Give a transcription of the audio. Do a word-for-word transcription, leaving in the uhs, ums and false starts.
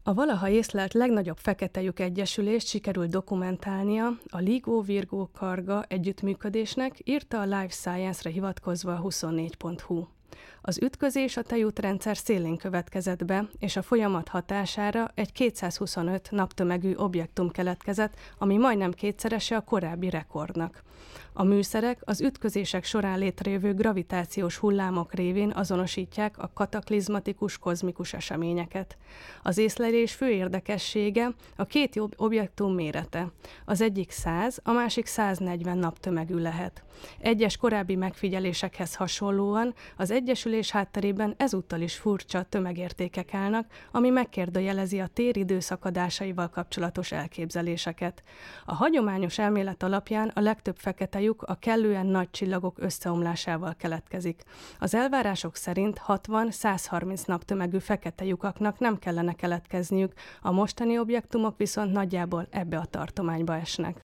A valaha észlelt legnagyobb fekete lyuk egyesülést sikerült dokumentálnia a LIGO-Virgo-Karga együttműködésnek, írta a Life Science-re hivatkozva a huszonnégy pont hu. Az ütközés a tejútrendszer szélén következett be, és a folyamat hatására egy kétszázhuszonöt naptömegű objektum keletkezett, ami majdnem kétszerese a korábbi rekordnak. A műszerek az ütközések során létrejövő gravitációs hullámok révén azonosítják a kataklizmatikus kozmikus eseményeket. Az észlelés fő érdekessége a két objektum mérete. Az egyik száz, a másik száznegyven naptömegű lehet. Egyes korábbi megfigyelésekhez hasonlóan az egyesülés hátterében ezúttal is furcsa tömegértékek állnak, ami megkérdőjelezi a tér időszakadásaival kapcsolatos elképzeléseket. A hagyományos elmélet alapján a legtöbb fekete lyuk a kellően nagy csillagok összeomlásával keletkezik. Az elvárások szerint hatvan-százharminc naptömegű fekete lyukaknak nem kellene keletkezniük, a mostani objektumok viszont nagyjából ebbe a tartományba esnek.